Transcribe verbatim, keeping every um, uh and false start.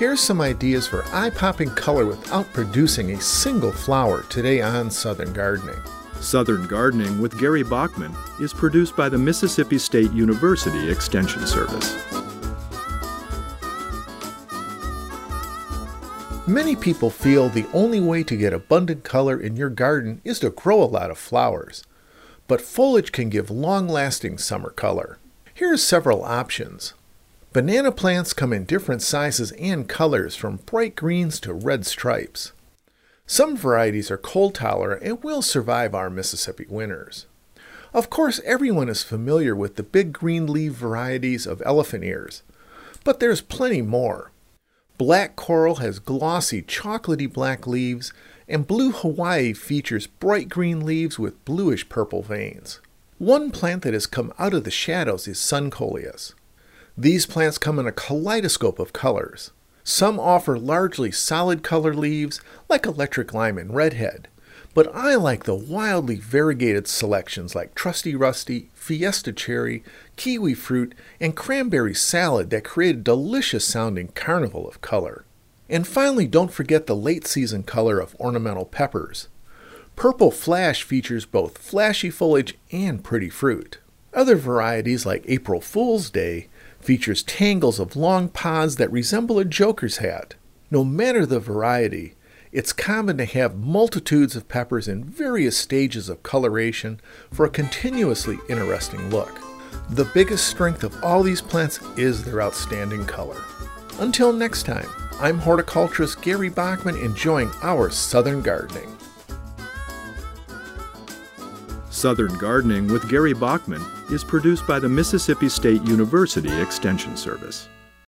Here's some ideas for eye-popping color without producing a single flower today on Southern Gardening. Southern Gardening with Gary Bachman is produced by the Mississippi State University Extension Service. Many people feel the only way to get abundant color in your garden is to grow a lot of flowers. But foliage can give long-lasting summer color. Here's several options. Banana plants come in different sizes and colors from bright greens to red stripes. Some varieties are cold tolerant and will survive our Mississippi winters. Of course, everyone is familiar with the big green leaf varieties of elephant ears, but there's plenty more. Black coral has glossy, chocolatey black leaves, and blue Hawaii features bright green leaves with bluish purple veins. One plant that has come out of the shadows is Suncoleus. These plants come in a kaleidoscope of colors. Some offer largely solid color leaves, like electric lime and redhead, but I like the wildly variegated selections like Trusty Rusty, Fiesta Cherry, Kiwi Fruit, and Cranberry Salad that create a delicious sounding carnival of color. And finally, don't forget the late season color of ornamental peppers. Purple Flash features both flashy foliage and pretty fruit. Other varieties like April Fool's Day features tangles of long pods that resemble a joker's hat. No matter the variety, it's common to have multitudes of peppers in various stages of coloration for a continuously interesting look. The biggest strength of all these plants is their outstanding color. Until next time, I'm horticulturist Gary Bachman enjoying our Southern Gardening. Southern Gardening with Gary Bachman is produced by the Mississippi State University Extension Service.